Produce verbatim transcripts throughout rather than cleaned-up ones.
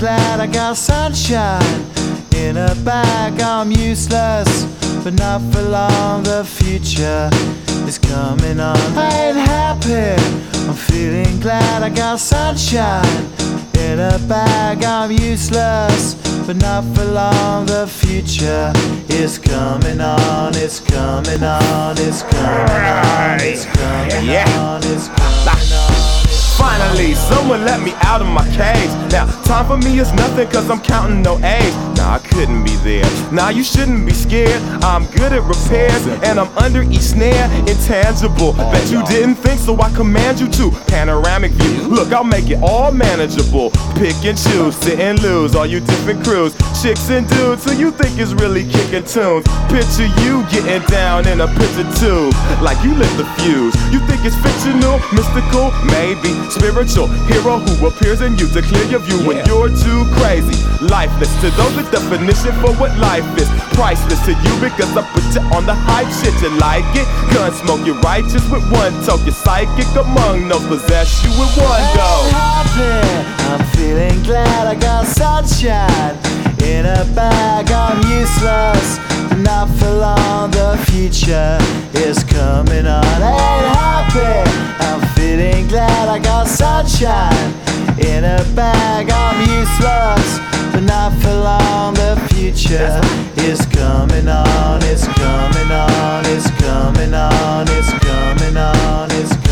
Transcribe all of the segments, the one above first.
glad I got sunshine in a bag. I'm useless, but not for long. The future is coming on. I ain't happy, I'm feeling glad I got sunshine in a bag. I'm useless, but not for long. The future is coming on. It's coming on. It's coming on. It's coming on. It's coming on. Finally, someone let me out of my cage. Now, time for me is nothing cause I'm counting no A's. Nah, I couldn't be there. Nah, you shouldn't be scared. I'm good at repairs and I'm under each snare. Intangible, bet you didn't think, so I command you to. Panoramic view, look, I'll make it all manageable. Pick and choose, sit and lose, all you different crews. Chicks and dudes who you think is really kicking tunes. Picture you getting down in a picture tube, like you lit the fuse. You think it's fictional, mystical, maybe spiritual hero who appears in you to clear your view when you're too crazy. Lifeless to those, the definition for what life is. Priceless to you because I put you on the hype shit. You like it? Gun smoke, you're righteous with one toke. You're psychic among those, possess you with one go. I'm happy, I'm feeling glad I got sunshine in a bag. I'm useless, but not for long. The future is coming on. Ain't happy, I'm feeling glad I got sunshine in a bag. I'm useless, but not for long. The future is coming on. It's coming on. It's coming on. It's coming on. It's coming on.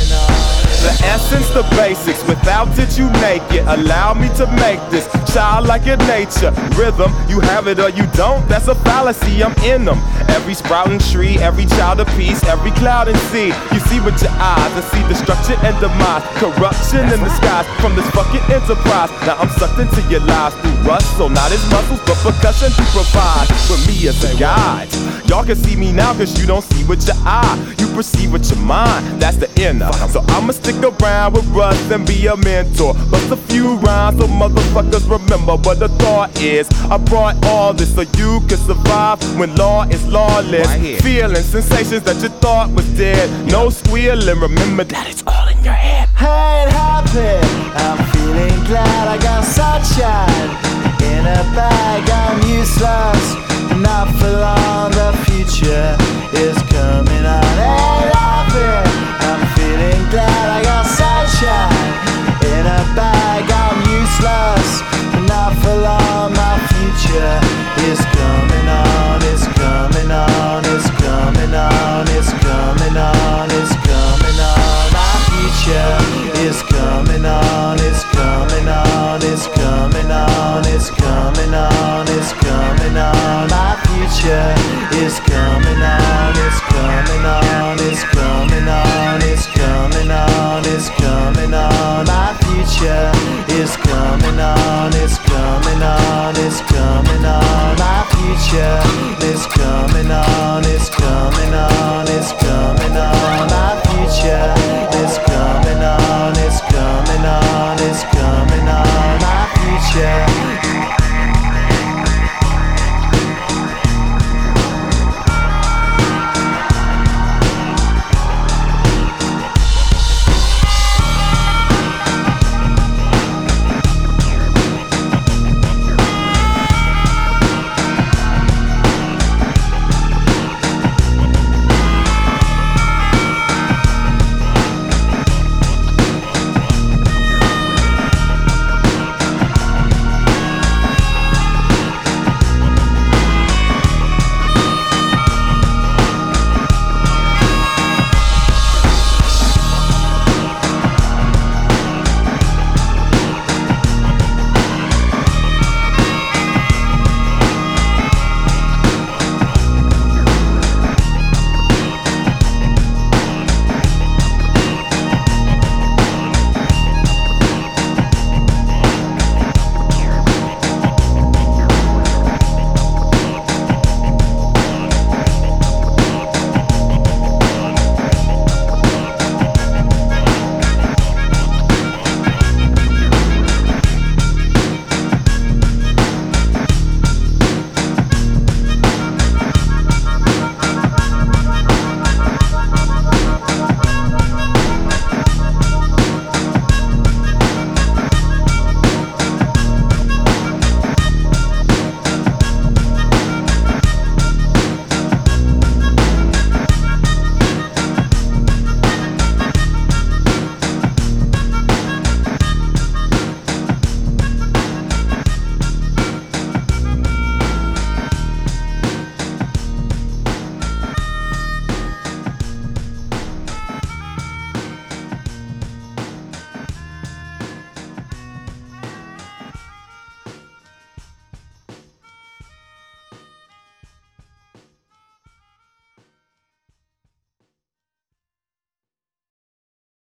The essence, the basics, without it you make it. Allow me to make this childlike in nature. Rhythm, you have it or you don't, that's a fallacy, I'm in them. Every sprouting tree, every child of peace, every cloud and sea. You see with your eyes and see destruction and demise. Corruption in the skies from this fucking enterprise. Now I'm sucked into your lives through rust, so not as muscles but percussion to provide for me as a guide. Y'all can see me now cause you don't see with your eye. You perceive with your mind, that's the inner. So I'ma stick around with Russ and be a mentor. Bust a few rhymes so motherfuckers remember what the thought is. I brought all this so you can survive when law is lawless. Right, feeling sensations that you thought was dead. No squealing, remember that it's all in your head. I ain't happy, I'm feeling glad I got some